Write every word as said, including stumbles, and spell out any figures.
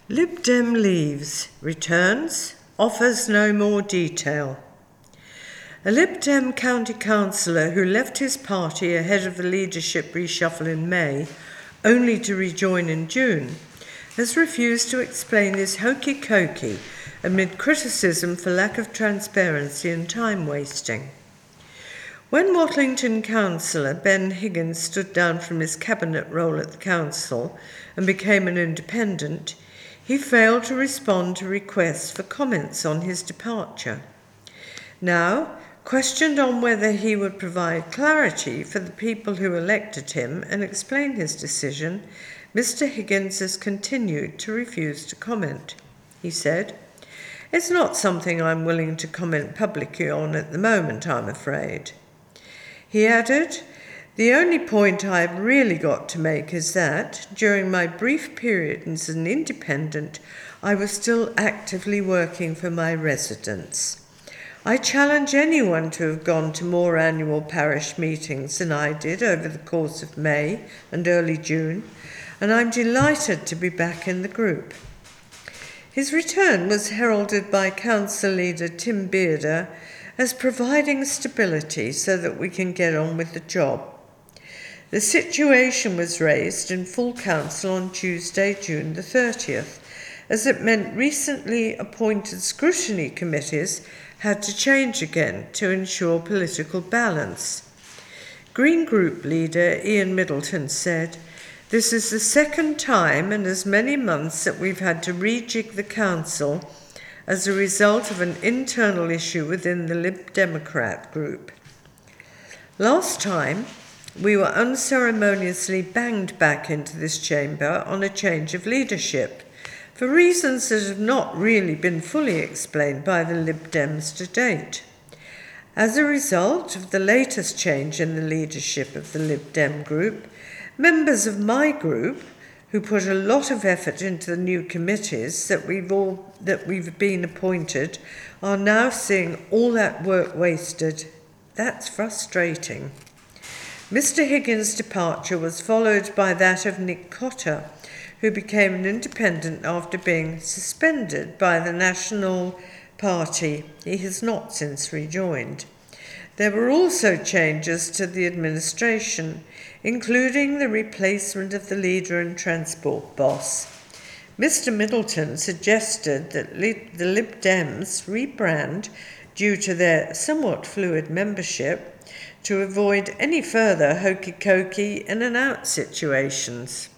Lib Dem leaves, returns, offers no more detail. A Lib Dem county councillor who left his party ahead of the leadership reshuffle in May, only to rejoin in June, has refused to explain his hokey-cokey amid criticism for lack of transparency and time wasting. When Watlington councillor Ben Higgins stood down from his cabinet role at the council and became an independent, he failed to respond to requests for comments on his departure. Now, questioned on whether he would provide clarity for the people who elected him and explain his decision, Mister Higgins has continued to refuse to comment. He said, "It's not something I'm willing to comment publicly on at the moment, I'm afraid." He added, "The only point I've really got to make is that, during my brief period as an independent, I was still actively working for my residents. I challenge anyone to have gone to more annual parish meetings than I did over the course of May and early June, and I'm delighted to be back in the group." His return was heralded by Council Leader Tim Bearder as providing stability so that we can get on with the job. The situation was raised in full council on Tuesday, June the thirtieth, as it meant recently appointed scrutiny committees had to change again to ensure political balance. Green Group leader Ian Middleton said, "This is the second time in as many months that we've had to rejig the council as a result of an internal issue within the Lib Democrat group. Last time, we were unceremoniously banged back into this chamber on a change of leadership, for reasons that have not really been fully explained by the Lib Dems to date. As a result of the latest change in the leadership of the Lib Dem group, members of my group, who put a lot of effort into the new committees that we've all that we've been appointed, are now seeing all that work wasted. That's frustrating." Mister Higgins' departure was followed by that of Nick Cotter, who became an independent after being suspended by the National Party. He has not since rejoined. There were also changes to the administration, including the replacement of the leader and transport boss. Mister Middleton suggested that the Lib Dems rebrand due to their somewhat fluid membership to avoid any further hokey-cokey in and out situations.